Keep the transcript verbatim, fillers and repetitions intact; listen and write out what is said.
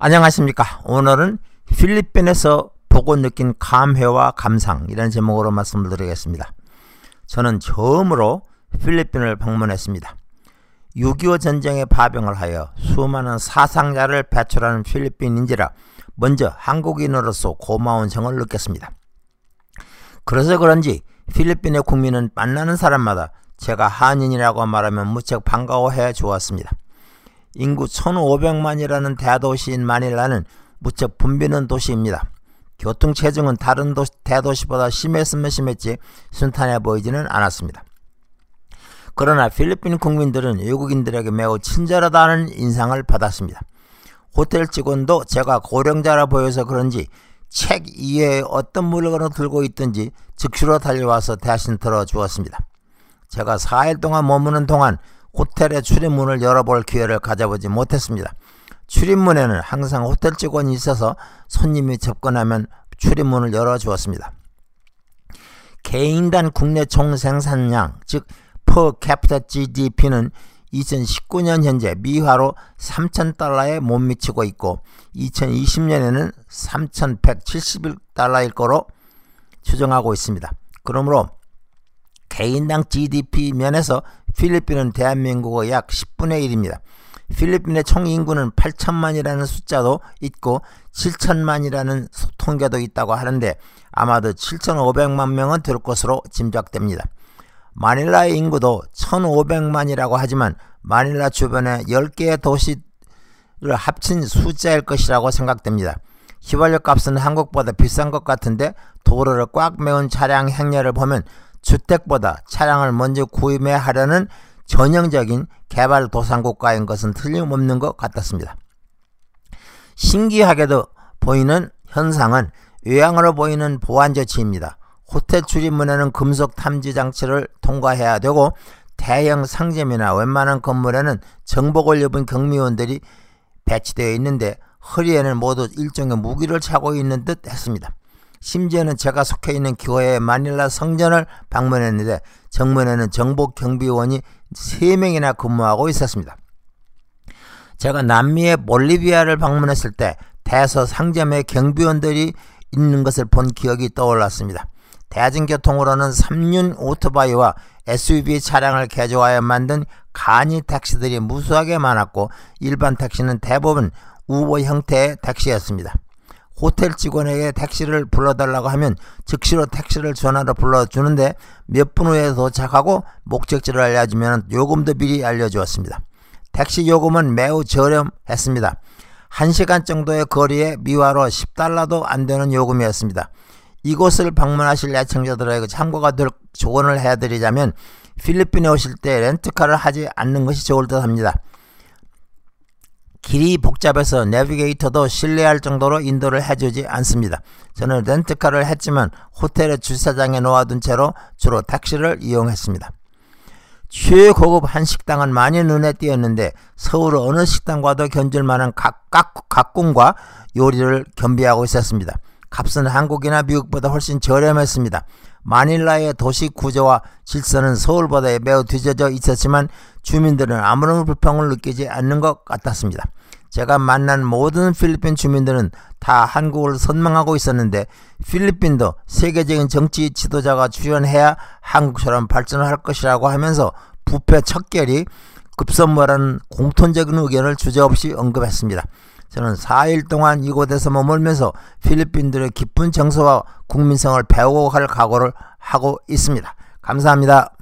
안녕하십니까. 오늘은 필리핀에서 보고 느낀 감회와 감상, 이런 제목으로 말씀을 드리겠습니다. 저는 처음으로 필리핀을 방문했습니다. 육이오 전쟁에 파병을 하여 수많은 사상자를 배출하는 필리핀인지라 먼저 한국인으로서 고마운 정을 느꼈습니다. 그래서 그런지 필리핀의 국민은 만나는 사람마다 제가 한인이라고 말하면 무척 반가워해 주었습니다. 인구 천오백만이라는 대도시인 마닐라는 무척 붐비는 도시입니다. 교통체증은 다른 도시, 대도시보다 심했으면 심했지 순탄해 보이지는 않았습니다. 그러나 필리핀 국민들은 외국인들에게 매우 친절하다는 인상을 받았습니다. 호텔 직원도 제가 고령자라 보여서 그런지 책 이외에 어떤 물건을 들고 있든지 즉시로 달려와서 대신 들어주었습니다. 제가 사 일 동안 머무는 동안 호텔의 출입문을 열어볼 기회를 가져보지 못했습니다. 출입문에는 항상 호텔 직원이 있어서 손님이 접근하면 출입문을 열어주었습니다. 개인당 국내 총생산량, 즉 per capita 지디피는 이천십구 년 현재 미화로 삼천 달러에 못 미치고 있고 이천이십 년에는 삼천백칠십일 달러일 거로 추정하고 있습니다. 그러므로 개인당 지디피 면에서 필리핀은 대한민국의 약 십분의 일입니다. 필리핀의 총 인구는 팔천만이라는 숫자도 있고 칠천만이라는 통계도 있다고 하는데 아마도 칠천오백만 명은 될 것으로 짐작됩니다. 마닐라의 인구도 천오백만이라고 하지만 마닐라 주변에 열 개의 도시를 합친 숫자일 것이라고 생각됩니다. 휘발유 값은 한국보다 비싼 것 같은데 도로를 꽉 메운 차량 행렬을 보면 주택보다 차량을 먼저 구매하려는 전형적인 개발도상국가인 것은 틀림없는 것 같았습니다. 신기하게도 보이는 현상은 외양으로 보이는 보안조치입니다. 호텔 출입문에는 금속 탐지 장치를 통과해야 되고 대형 상점이나 웬만한 건물에는 정복을 입은 경비원들이 배치되어 있는데 허리에는 모두 일종의 무기를 차고 있는 듯 했습니다. 심지어는 제가 속해 있는 교회의 마닐라 성전을 방문했는데 정문에는 정복 경비원이 세 명이나 근무하고 있었습니다. 제가 남미의 볼리비아를 방문했을 때 대서 상점에 경비원들이 있는 것을 본 기억이 떠올랐습니다. 대중교통으로는 삼륜 오토바이와 에스유브이 차량을 개조하여 만든 간이 택시들이 무수하게 많았고 일반 택시는 대부분 우버 형태의 택시였습니다. 호텔 직원에게 택시를 불러달라고 하면 즉시로 택시를 전화로 불러주는데 몇 분 후에 도착하고 목적지를 알려주면 요금도 미리 알려주었습니다. 택시 요금은 매우 저렴했습니다. 한 시간 정도의 거리에 미화로 십 달러도 안 되는 요금이었습니다. 이곳을 방문하실 애청자들에게 참고가 될 조언을 해드리자면 필리핀에 오실 때 렌트카를 하지 않는 것이 좋을 듯 합니다. 길이 복잡해서 내비게이터도 신뢰할 정도로 인도를 해주지 않습니다. 저는 렌트카를 했지만 호텔의 주차장에 놓아둔 채로 주로 택시를 이용했습니다. 최고급 한식당은 많이 눈에 띄었는데 서울 어느 식당과도 견줄 만한 각, 각, 각군과 요리를 겸비하고 있었습니다. 값은 한국이나 미국보다 훨씬 저렴했습니다. 마닐라의 도시 구조와 질서는 서울보다 매우 뒤져져 있었지만 주민들은 아무런 불평을 느끼지 않는 것 같았습니다. 제가 만난 모든 필리핀 주민들은 다 한국을 선망하고 있었는데 필리핀도 세계적인 정치 지도자가 출연해야 한국처럼 발전할 것이라고 하면서 부패 척결이 급선무라는 공통적인 의견을 주저없이 언급했습니다. 저는 사 일 동안 이곳에서 머물면서 필리핀들의 깊은 정서와 국민성을 배우고 갈 각오를 하고 있습니다. 감사합니다.